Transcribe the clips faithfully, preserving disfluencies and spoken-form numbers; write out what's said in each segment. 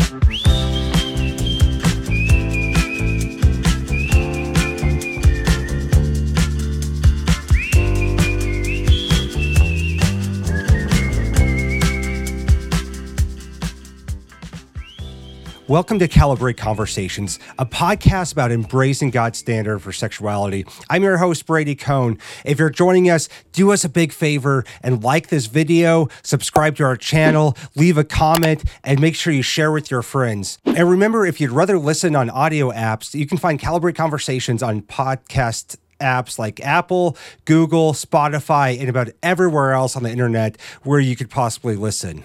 Welcome to Calibrate Conversations, a podcast about embracing God's standard for sexuality. I'm your host, Brady Cohn. If you're joining us, do us a big favor and like this video, subscribe to our channel, leave a comment, and make sure you share with your friends. And remember, if you'd rather listen on audio apps, you can find Calibrate Conversations on podcast apps like Apple, Google, Spotify, and about everywhere else on the internet where you could possibly listen.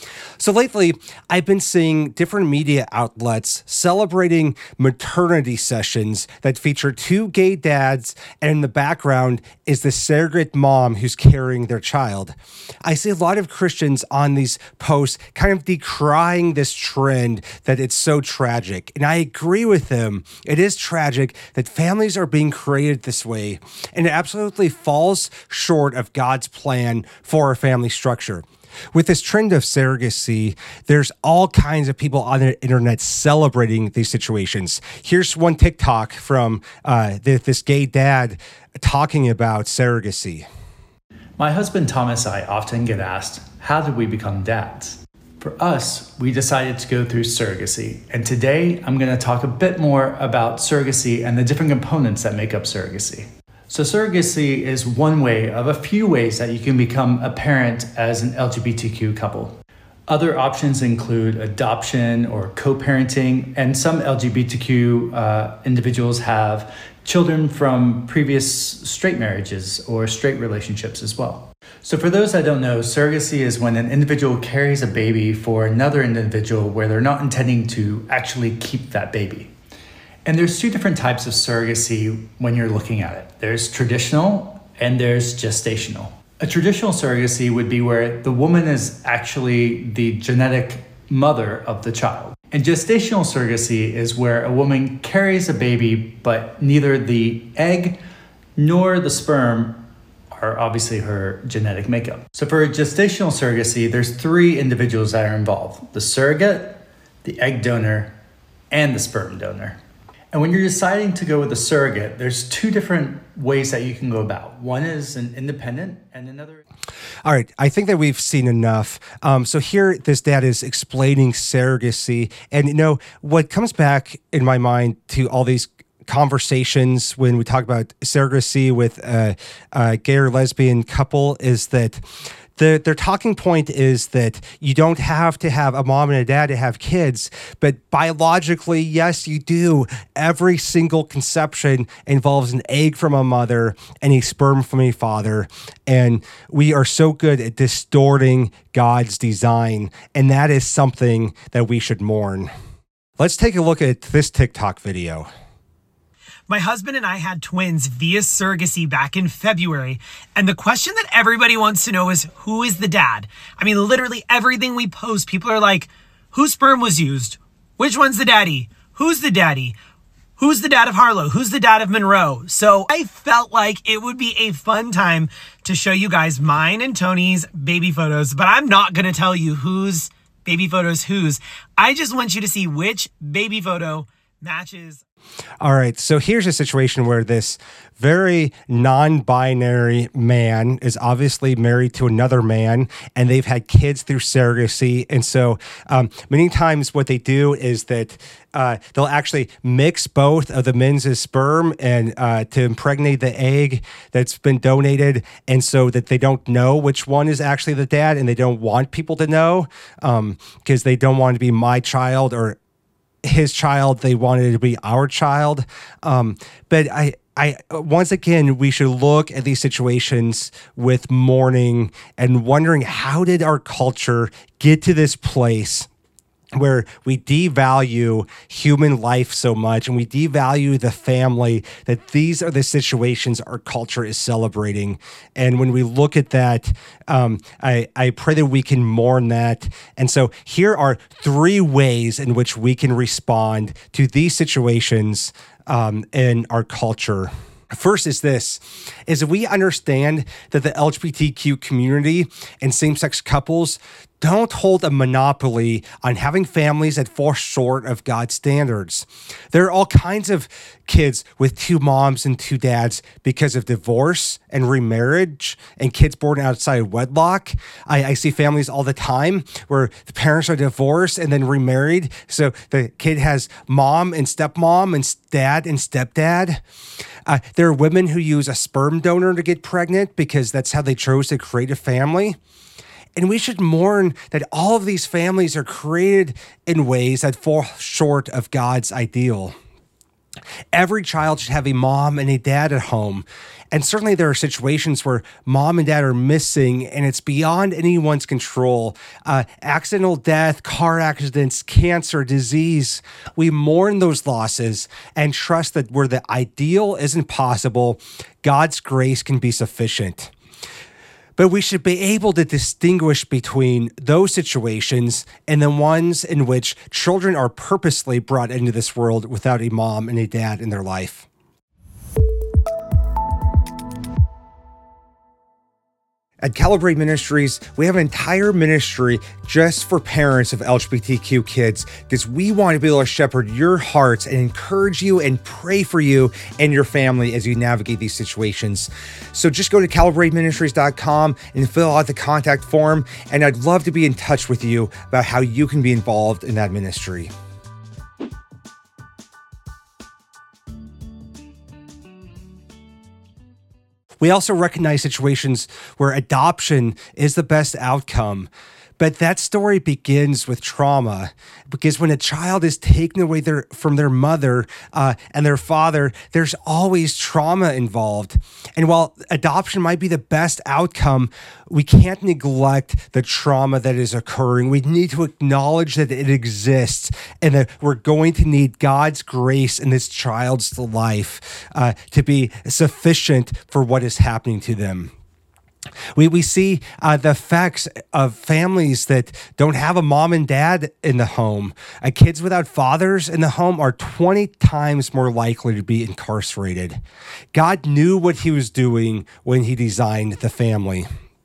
So lately, I've been seeing different media outlets celebrating maternity sessions that feature two gay dads, and in the background is the surrogate mom who's carrying their child. I see a lot of Christians on these posts kind of decrying this trend that it's so tragic. And I agree with them. It is tragic that families are being created this way, and it absolutely falls short of God's plan for a family structure. With this trend of surrogacy, there's all kinds of people on the internet celebrating these situations. Here's one TikTok from uh, this gay dad talking about surrogacy. My husband Thomas and I often get asked, how did we become dads? For us, we decided to go through surrogacy. And today, I'm going to talk a bit more about surrogacy and the different components that make up surrogacy. So surrogacy is one way of a few ways that you can become a parent as an L G B T Q couple. Other options include adoption or co-parenting, and some L G B T Q uh, individuals have children from previous straight marriages or straight relationships as well. So for those that don't know, surrogacy is when an individual carries a baby for another individual where they're not intending to actually keep that baby. And there's two different types of surrogacy when you're looking at it. There's traditional and there's gestational. A traditional surrogacy would be where the woman is actually the genetic mother of the child. And gestational surrogacy is where a woman carries a baby, but neither the egg nor the sperm are obviously her genetic makeup. So for a gestational surrogacy, there's three individuals that are involved: the surrogate, the egg donor, and the sperm donor. And when you're deciding to go with a surrogate, there's two different ways that you can go about. One is an independent and another. All right. I think that we've seen enough. Um, so here, this dad is explaining surrogacy. And, you know, what comes back in my mind to all these conversations when we talk about surrogacy with a, a gay or lesbian couple is that The, their talking point is that you don't have to have a mom and a dad to have kids, but biologically, yes, you do. Every single conception involves an egg from a mother and a sperm from a father, and we are so good at distorting God's design, and that is something that we should mourn. Let's take a look at this TikTok video. My husband and I had twins via surrogacy back in February, and the question that everybody wants to know is, who is the dad? I mean, literally everything we post, people are like, whose sperm was used? Which one's the daddy? Who's the daddy? Who's the dad of Harlow? Who's the dad of Monroe? So I felt like it would be a fun time to show you guys mine and Tony's baby photos, but I'm not going to tell you whose baby photos whose. I just want you to see which baby photo matches. All right, so here's a situation where this very non-binary man is obviously married to another man, and they've had kids through surrogacy. And so um, many times what they do is that uh, they'll actually mix both of the men's sperm and uh, to impregnate the egg that's been donated, and so that they don't know which one is actually the dad, and they don't want people to know because um, they don't want to be my child or his child. They wanted it to be our child. Um, but I, I, once again, we should look at these situations with mourning and wondering, how did our culture get to this place where we devalue human life so much and we devalue the family, that these are the situations our culture is celebrating. And when we look at that, um, I, I pray that we can mourn that. And so here are three ways in which we can respond to these situations um, in our culture. First is this, is that we understand that the L G B T Q community and same-sex couples don't hold a monopoly on having families that fall short of God's standards. There are all kinds of kids with two moms and two dads because of divorce and remarriage and kids born outside of wedlock. I, I see families all the time where the parents are divorced and then remarried. So the kid has mom and stepmom and dad and stepdad. Uh, there are women who use a sperm donor to get pregnant because that's how they chose to create a family. And we should mourn that all of these families are created in ways that fall short of God's ideal. Every child should have a mom and a dad at home. And certainly there are situations where mom and dad are missing and it's beyond anyone's control. Uh, accidental death, car accidents, cancer, disease. We mourn those losses and trust that where the ideal isn't possible, God's grace can be sufficient. But we should be able to distinguish between those situations and the ones in which children are purposely brought into this world without a mom and a dad in their life. At Calibrate Ministries, we have an entire ministry just for parents of L G B T Q kids because we want to be able to shepherd your hearts and encourage you and pray for you and your family as you navigate these situations. So just go to calibrate ministries dot com and fill out the contact form, and I'd love to be in touch with you about how you can be involved in that ministry. We also recognize situations where adoption is the best outcome. But that story begins with trauma, because when a child is taken away their, from their mother uh, and their father, there's always trauma involved. And while adoption might be the best outcome, we can't neglect the trauma that is occurring. We need to acknowledge that it exists and that we're going to need God's grace in this child's life uh, to be sufficient for what is happening to them. We we see uh, the effects of families that don't have a mom and dad in the home. Uh, kids without fathers in the home are twenty times more likely to be incarcerated. God knew what he was doing when he designed the family.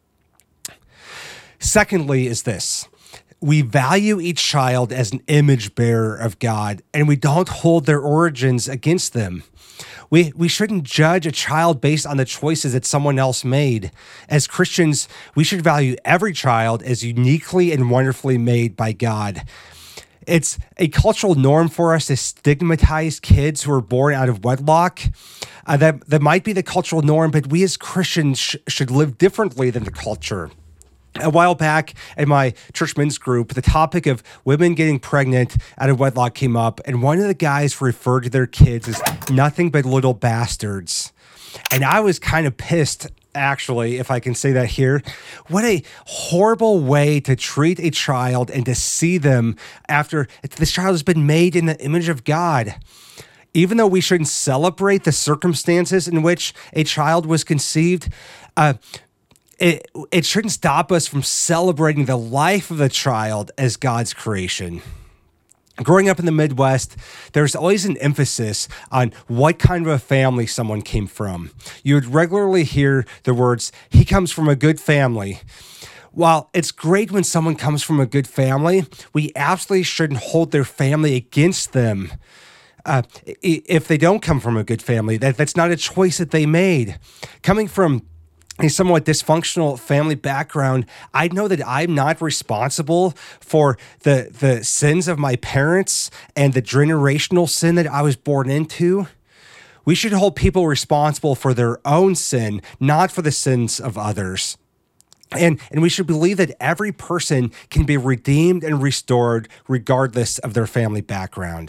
Secondly is this. We value each child as an image bearer of God, and we don't hold their origins against them. We we shouldn't judge a child based on the choices that someone else made. As Christians, we should value every child as uniquely and wonderfully made by God. It's a cultural norm for us to stigmatize kids who are born out of wedlock. Uh, that, that might be the cultural norm, but we as Christians sh- should live differently than the culture. A while back in my church men's group, the topic of women getting pregnant out of wedlock came up, and one of the guys referred to their kids as nothing but little bastards. And I was kind of pissed, actually, if I can say that here. What a horrible way to treat a child and to see them after this child has been made in the image of God. Even though we shouldn't celebrate the circumstances in which a child was conceived, uh, It, it shouldn't stop us from celebrating the life of the child as God's creation. Growing up in the Midwest, there's always an emphasis on what kind of a family someone came from. You would regularly hear the words, he comes from a good family. While it's great when someone comes from a good family, we absolutely shouldn't hold their family against them. Uh, if they don't come from a good family, that, that's not a choice that they made. Coming from a somewhat dysfunctional family background, I know that I'm not responsible for the the sins of my parents and the generational sin that I was born into. We should hold people responsible for their own sin, not for the sins of others. And, and we should believe that every person can be redeemed and restored regardless of their family background.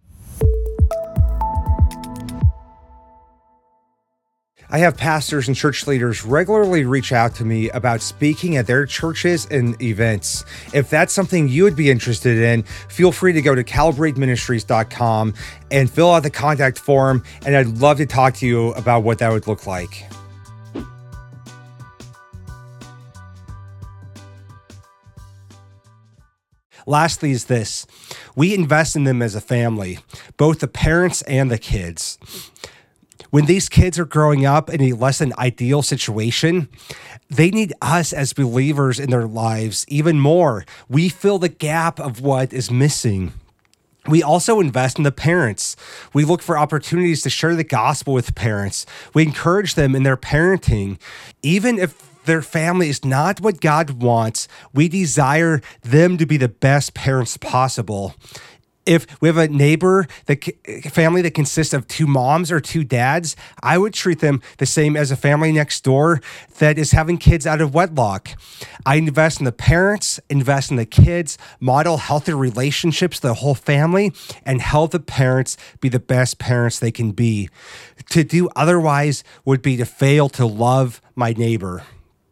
I have pastors and church leaders regularly reach out to me about speaking at their churches and events. If that's something you would be interested in, feel free to go to calibrate ministries dot com and fill out the contact form, and I'd love to talk to you about what that would look like. Lastly is this. We invest in them as a family, both the parents and the kids. When these kids are growing up in a less than ideal situation, they need us as believers in their lives even more. We fill the gap of what is missing. We also invest in the parents. We look for opportunities to share the gospel with parents. We encourage them in their parenting. Even if their family is not what God wants, we desire them to be the best parents possible. If we have a neighbor, the family that consists of two moms or two dads, I would treat them the same as a family next door that is having kids out of wedlock. I invest in the parents, invest in the kids, model healthy relationships, the whole family, and help the parents be the best parents they can be. To do otherwise would be to fail to love my neighbor.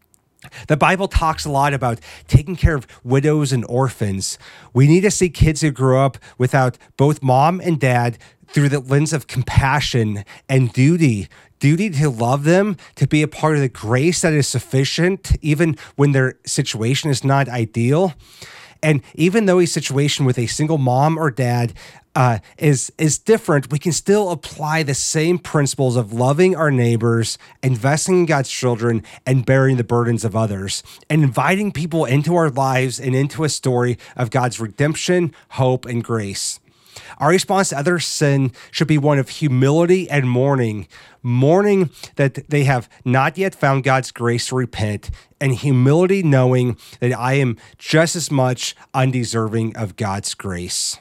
The Bible talks a lot about taking care of widows and orphans. We need to see kids who grow up without both mom and dad through the lens of compassion and duty. Duty to love them, to be a part of the grace that is sufficient, even when their situation is not ideal. And even though a situation with a single mom or dad uh, is is different, we can still apply the same principles of loving our neighbors, investing in God's children, and bearing the burdens of others, and inviting people into our lives and into a story of God's redemption, hope, and grace. Our response to other sin should be one of humility and mourning, mourning that they have not yet found God's grace to repent, and humility knowing that I am just as much undeserving of God's grace.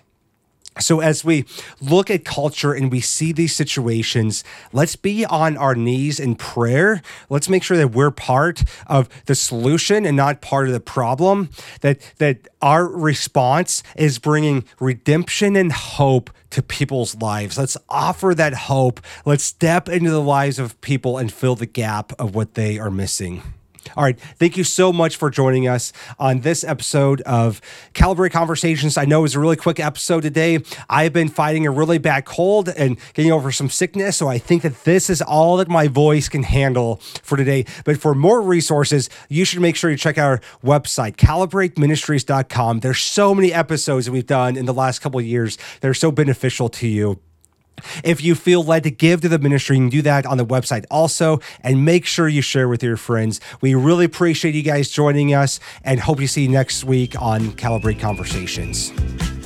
So as we look at culture and we see these situations, let's be on our knees in prayer. Let's make sure that we're part of the solution and not part of the problem, that, that our response is bringing redemption and hope to people's lives. Let's offer that hope. Let's step into the lives of people and fill the gap of what they are missing. All right. Thank you so much for joining us on this episode of Calibrate Conversations. I know it was a really quick episode today. I've been fighting a really bad cold and getting over some sickness, so I think that this is all that my voice can handle for today. But for more resources, you should make sure you check out our website, calibrate ministries dot com. There's so many episodes that we've done in the last couple of years that are so beneficial to you. If you feel led to give to the ministry, you can do that on the website also, and make sure you share with your friends. We really appreciate you guys joining us and hope to see you next week on Calibrate Conversations.